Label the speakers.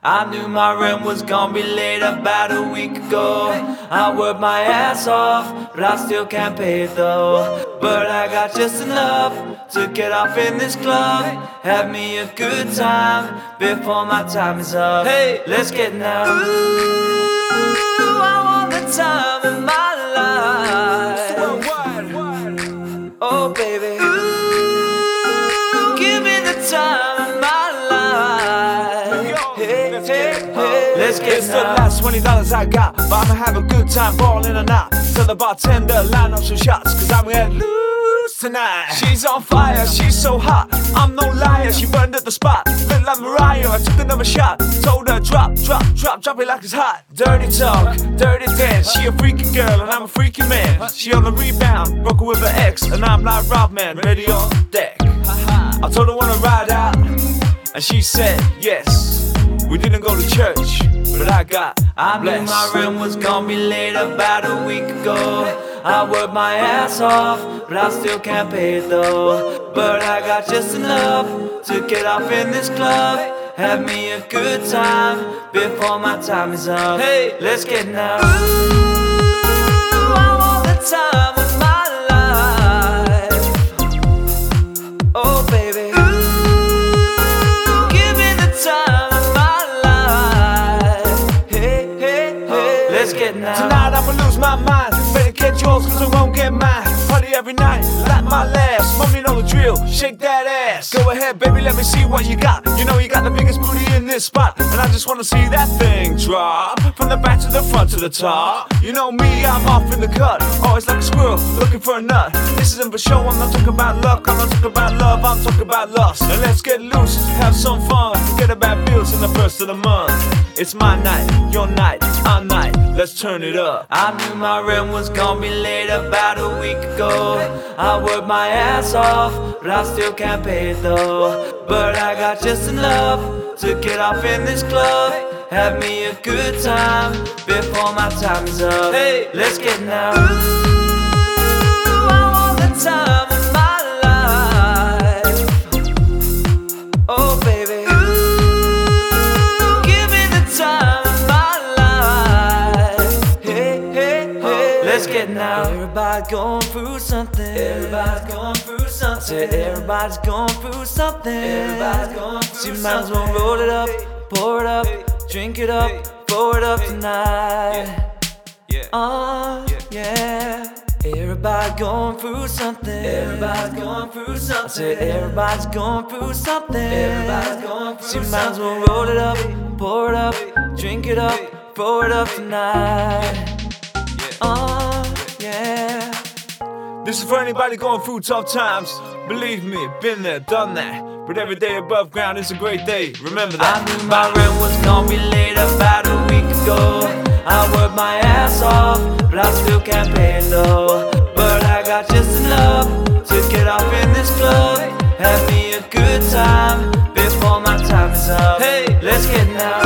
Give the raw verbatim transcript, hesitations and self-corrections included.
Speaker 1: I knew my rent was gonna be late about a week ago. I worked my ass off, but I still can't pay it though. But I got just enough to get off in this club. Have me a good time before my time is up. Hey, let's get now. Ooh, I want the time of my life. Oh baby, ooh, give me the time of my life. Hey, hey, hey, let's get
Speaker 2: It's
Speaker 1: now.
Speaker 2: the last twenty dollars I got, but I'ma have a good time balling or not. Tell the bartender, line up some shots, cause I'm gonna lose tonight. She's on fire, she's so hot, I'm no liar. She burned at the spot, look like Mariah. I took another shot, told her drop, drop, drop, drop it like it's hot. Dirty talk, dirty dance. She a freaky girl and I'm a freaky man. She on the rebound, broke her with her ex, and I'm like Rob Man, ready on deck. I told her wanna ride out, and she said yes. We didn't go to church, but I got
Speaker 1: I knew
Speaker 2: blessed.
Speaker 1: my rent was gonna be late about a week ago. I worked my ass off, but I still can't pay it though. But I got just enough to get off in this club. Have me a good time before my time is up. Hey, let's get now. Ooh, I want the time of my life. Oh baby, ooh, give me the time of my life. Hey, hey, hey, let's get now.
Speaker 2: Tonight I'ma lose my mind. Better get yours cause I won't get mine. Party every night, like my last. Mommy know the drill, shake that ass. Go ahead baby, let me see what you got. You know you got the biggest booty in this spot, and I just wanna see that thing drop. From the back to the front to the top. You know me, I'm off in the cut. Always like a squirrel, looking for a nut. This isn't for show, I'm not talking about luck. I'm not talking about love, I'm talking about lust. And let's get loose, have some fun. Forget about bills in the first of the month. It's my night, your night, our night. Let's turn it up.
Speaker 1: I knew my rent was gonna be late about a week ago. I worked my ass off, but I still can't pay it though. But I got just enough to get off in this club. Have me a good time before my time is up. Hey, let's get now. Ooh, I want the time of my life. Oh baby, ooh, give me the time of my life. Hey, hey, hey, let's get now. Everybody's going through something. Everybody's going through something. Everybody's going through something. Everybody's going through something. So you might as well roll it up, pour it up, drink it up, pour it up tonight. Oh, yeah. Everybody going through something. Everybody's going through something. I said everybody's going through something. Everybody's going through something. So you might as well roll it up, pour it up, drink it up, pour it up tonight. Oh, yeah.
Speaker 2: This is for anybody going through tough times. Believe me, been there, done that. But every day above ground is a great day. Remember that.
Speaker 1: I knew my rent was gonna be late about a week ago. I worked my ass off, but I still can't pay it though. But I got just enough to get off in this club. Have me a good time before my time is up. Hey, let's get now.